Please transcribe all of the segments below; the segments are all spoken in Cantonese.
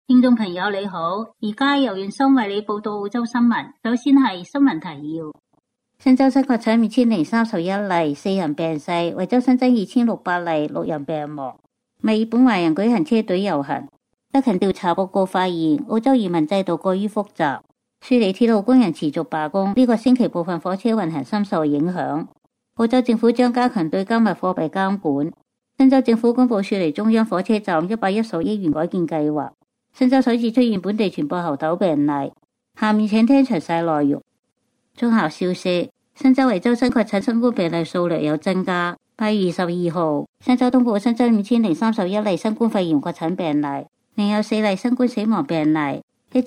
聽眾朋友你好，而家由袁生為你報道澳洲新聞。首先係新聞提要：新州新確診5031例，4人病逝；維州新增2600例，6人病亡。墨爾本華人舉行車隊遊行。德勤調查報告發現，澳洲移民制度過於複雜。雪梨鐵路工人持續罷工，呢個星期部分火車運行深受影響。澳洲政府將加強對加密貨幣監管。新州政府公布雪梨中央火車站110億元改建計劃。新州首次出現本地傳播猴痘病例。下面請聽詳細內容。綜合消息：新州維州新確診新冠病例數略有增加。8月22號，新州通報新增5031例新冠肺炎確診病例，另有4例新冠死亡病例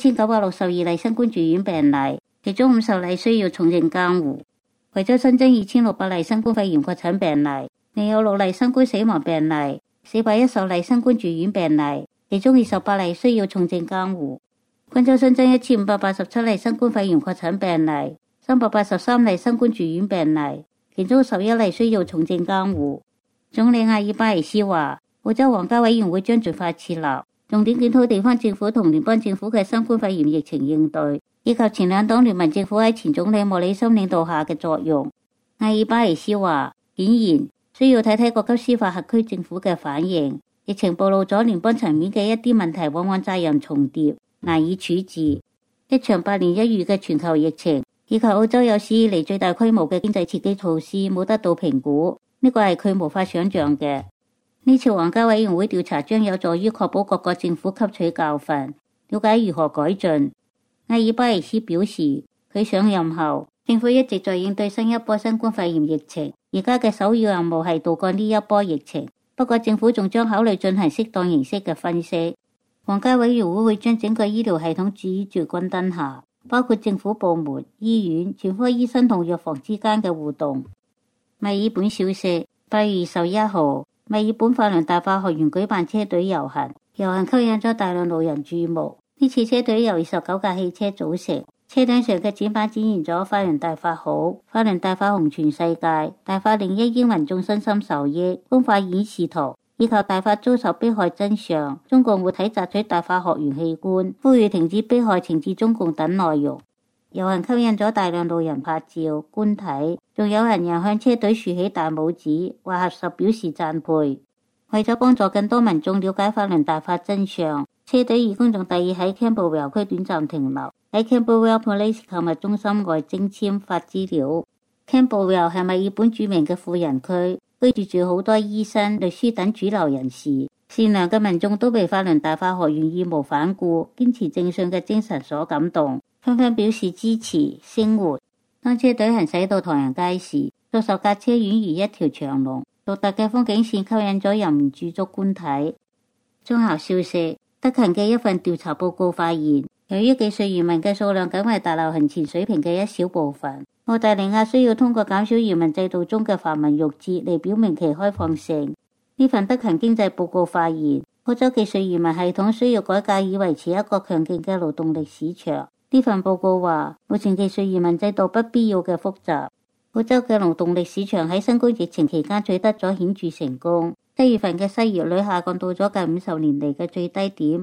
，1962例新冠住院病例，其中50例需要重症監護。維州新增2600例新冠肺炎確診病例，另有6例新冠死亡病例，410例新冠住院病例，其中28例需要重症監護。昆州新增1587例新冠肺炎確診病例，383例新冠住院病例，其中11例需要重症監護。總理阿爾巴尼斯話，澳洲皇家委員會將盡快設立，重點檢討地方政府同聯邦政府嘅新冠肺炎疫情應對，以及前兩黨聯盟政府喺前總理莫里森領導下嘅作用。阿爾巴尼斯話，顯然需要睇睇各級司法轄區政府嘅反應。疫情暴露咗聯邦層面嘅一啲問題，往往責任重疊，難以處置。一場百年一遇嘅全球疫情，以及澳洲有史以嚟最大規模嘅經濟刺激措施冇得到評估，呢個係佢無法想象嘅。呢次皇家委員會調查將有助於確保各個政府吸取教訓，了解如何改進。阿爾巴尼斯表示，佢上任後，政府一直在應對新一波新冠肺炎疫情，而家嘅首要任務係渡過呢一波疫情。不過政府仲將考慮進行適當形式嘅分析。皇家委員會會將整個醫療系統置於駐軍燈下，包括政府部門、醫院、全科醫生同藥房之間嘅互動。墨爾本消息：8月21號，墨爾本法倫大法學園舉辦車隊遊行，遊行吸引咗大量路人注目。呢次車隊由29架汽車組成，車頂上嘅展板展現咗法倫大法好、法倫大法紅全世界、大法令一英民眾身心受益、公法演示圖，以及大法遭受迫害真相、中共活體摘取大法學園器官、呼籲停止迫害懲治中共等內容。遊行吸引咗大量路人拍照、觀睇，仲有人向車隊豎起大拇指，或合十表示讚佩。為咗幫助更多民眾了解法倫大法真相，車隊義工仲特意喺 Camberwell 區短暫停留，喺 Camberwell Police 購物中心外徵簽發資料。Camberwell 係墨爾本著名嘅富人區，居住好多醫生、律師等主流人士。善良嘅民眾都被法倫大法學院義無反顧、堅持正信嘅精神所感動，紛紛表示支持聲援。當車隊行駛到唐人街時，數十架車宛如一條長龍，獨特嘅風景線吸引咗人們駐足觀睇。綜合消息：德勤嘅一份調查報告發現，由於技術移民嘅數量僅為大流行前水平嘅一小部分，澳大利亞需要通過減少移民制度中嘅繁文縟節嚟表明其開放性。呢份德勤經濟報告發現，澳洲技術移民系統需要改革以維持一個強勁嘅勞動力市場。呢份報告話，目前技術移民制度不必要嘅複雜。澳洲嘅勞動力市場喺新冠疫情期間取得咗顯著成功。7月份嘅失業率下降到咗近50年嚟嘅最低點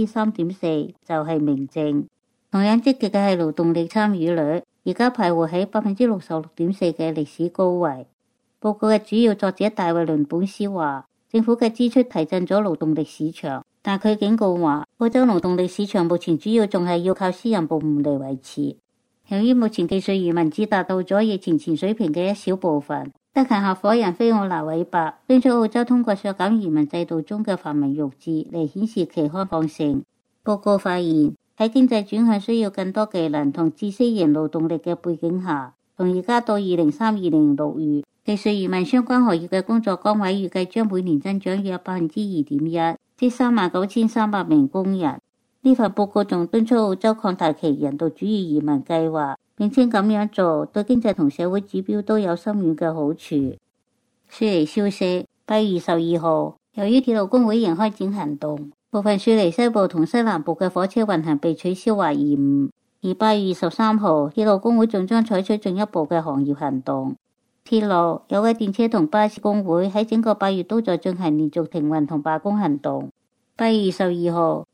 3.4%，就係明證。同樣積極嘅係勞動力參與率，而家徘徊喺66.4%嘅歷史高位。報告嘅主要作者大衛倫本斯話，政府嘅支出提振咗勞動力市場，但佢警告話，澳洲勞動力市場目前主要仲係要靠私人部門嚟維持。由於目前技術移民只達到咗疫情前水平嘅一小部分，德勤合夥人菲奧拿韋伯敦促澳洲通過削減移民制度中嘅繁文縟節嚟顯示其開放性。報告發現，喺經濟轉向需要更多技能同知識型勞動力嘅背景下，從而家到2032年6月，技術移民相關行業嘅工作崗位預計將每年增長約 2.1%， 即39,300名工人。呢份報告仲敦促澳洲擴大其人道主義移民計劃，並稱咁樣做對經濟同社會指標都有深遠嘅好處。雪梨消息：8月22號，由於鐵路工會仍開展行動，部分雪梨西部同西南部嘅火車運行被取消或延誤。而8月23號，鐵路工會仲將採取進一步嘅行業行動。鐵路、有軌電車同巴士工會喺整個8月都在進行連續停運同罷工行動。8月22號，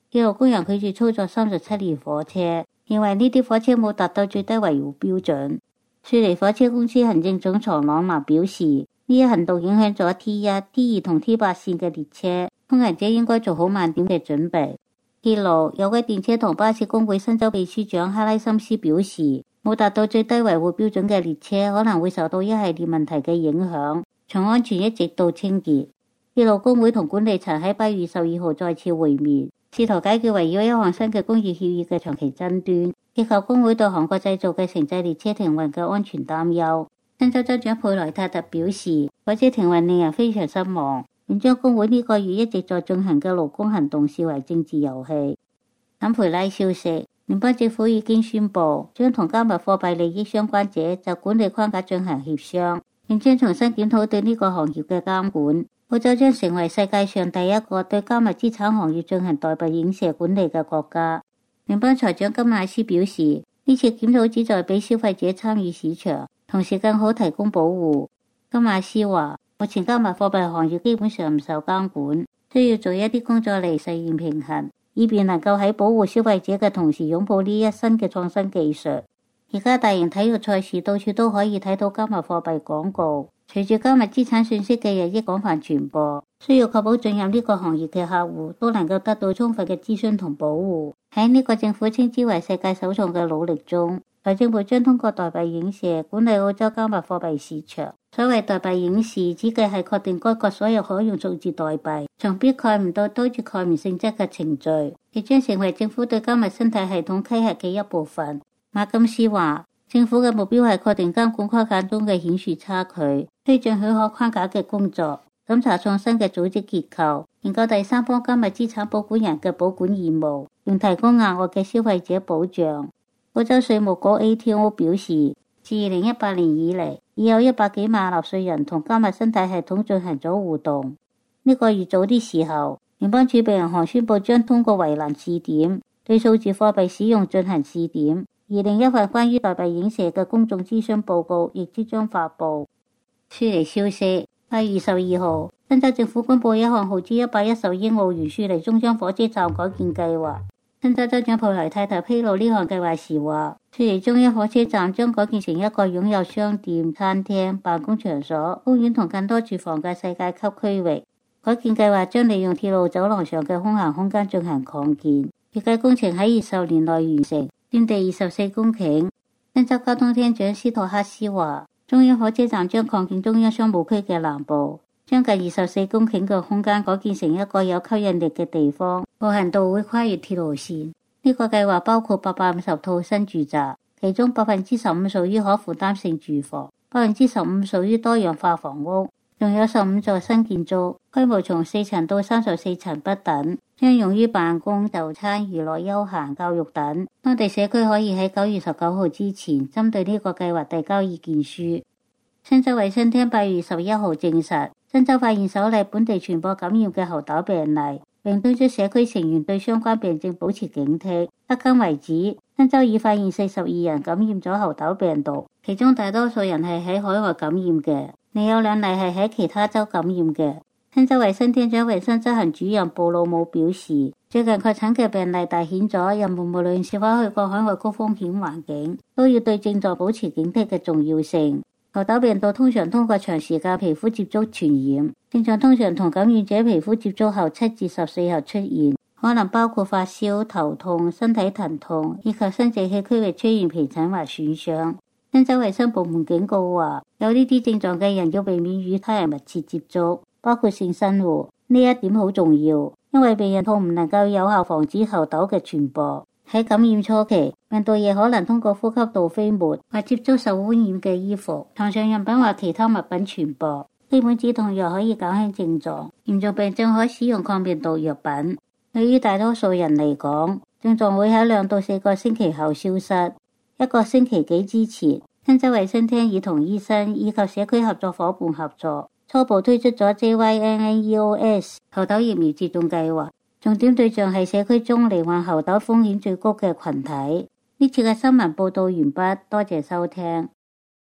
鐵路工人拒絕操作37列火車，認為呢啲火車冇達到最低維護標準。雪梨火車公司行政總裁朗納表示，呢一行動影響咗 T1、T2 同 T8 線嘅列車，通行者應該做好慢點嘅準備。鐵路有位電車同巴士工會新州秘書長哈拉森斯表示，冇達到最低維護標準嘅列車可能會受到一系列問題嘅影響，從安全一直到清潔。鐵路工會同管理層喺8月12號再次會面，試圖解決圍繞一項新嘅工業協議嘅長期爭端，以及工會對韓國製造嘅城際列車停運嘅安全擔憂。新州州長佩萊泰特表示，火車停運令人非常失望，並將工會呢個月一直在進行嘅勞工行動視為政治遊戲。坎培拉消息，聯邦政府已經宣布將同加密貨幣利益相關者就管理框架進行協商，並將重新檢討對呢個行業嘅監管。澳洲將成為世界上第一個對加密資產行業進行代幣影射管理嘅國家。聯邦財長金馬斯表示，呢次檢討旨在俾消費者參與市場，同時更好提供保護。金馬斯話，目前加密貨幣行業基本上唔受監管，需要做一啲工作嚟實現平衡，以便能夠喺保護消費者嘅同時擁抱呢一新嘅創新技術。而家大型體育賽事到處都可以睇到加密貨幣廣告，隨住加密資產信息嘅日益廣泛傳播，需要確保進入呢個行業嘅客戶都能夠得到充分嘅諮詢同保護。喺呢個政府稱之為世界首創嘅努力中，財政部將通過代幣影射管理澳洲加密貨幣市場。所謂代幣影視指嘅係確定該國所有可用數字代幣，從 Bitcoin 到 Dogecoin 性質嘅程序，亦將成為政府對加密生態系統稽核嘅一部分。馬金斯話，政府嘅目標係確定監管框架中嘅顯著差距，推進許可框架嘅工作，審查創新嘅組織結構，研究第三方加密資產保管人嘅保管義務，並提供額外嘅消費者保障。澳洲稅務局 ATO 表示，自2018年以嚟，已有100幾萬納稅人同加密生態系統進行咗互動。呢個月早啲時候，聯邦儲備銀行宣布將通過圍欄試點，對數字貨幣使用進行試點。而另一份關於代幣影射嘅公眾諮詢報告亦即將發布。雪梨消息，8月12號，新州政府公布一項耗資110億澳元雪梨中央火車站改建計劃。新州州長佩萊泰特披露呢項計劃時話，雪梨中央火車站將改建成一個擁有商店、餐廳、辦公場所、公園同更多住房嘅世界級區域。改建計劃將利用鐵路走廊上嘅空閒空間進行擴建，預計工程喺20年內完成。佔地24公頃。新州交通廳長斯托克斯話，中央火車站將擴建中央商務區嘅南部，將近24公頃嘅空間改建成一個有吸引力嘅地方，步行道會跨越鐵路線。呢個計劃包括850套新住宅，其中15%屬於可負擔性住房，15%屬於多樣化房屋，仲有15座新建築，規模從4層到34層不等，將用於辦公、就餐、娛樂、休閒、教育等。當地社區可以喺9月19號之前針對呢個計劃遞交意見書。新州衛生廳8月11號證實，新州發現首例本地傳播感染嘅猴痘病例，並敦促社區成員對相關病症保持警惕。迄今為止，新州已發現42人感染咗猴痘病毒，其中大多數人係喺海外感染嘅，另有2例係喺其他州感染嘅。新州衛生廳長衛生執行主任布魯姆表示，最近確診嘅病例凸顯咗人們無論是否去過海外高風險環境，都要對症狀保持警惕嘅重要性。猴痘病毒通常通過長時間皮膚接觸傳染，症狀通常同感染者皮膚接觸後7至14日出現，可能包括發燒、頭痛、身體疼痛以及生殖器區域出現皮疹或損傷。新州衛生部門警告話，有呢啲症狀嘅人要避免與他人密切接觸，包括性生活。呢一點好重要，因為避孕套唔能夠有效防止猴痘嘅傳播。喺感染初期，病毒亦可能通過呼吸道飛沫或接觸受污染嘅衣服、床上用品或其他物品傳播。基本止痛藥可以減輕症狀，嚴重病症可使用抗病毒藥品。對於大多數人嚟講，症狀會喺2到4個星期後消失。1個星期幾之前，新州衛生廳已同醫生以及社區合作夥伴合作，初步推出咗 JYNNEOS 猴痘疫苗接種計劃，重點對象係社區中罹患猴痘風險最高嘅群體。呢次嘅新聞報道完畢，多謝收聽。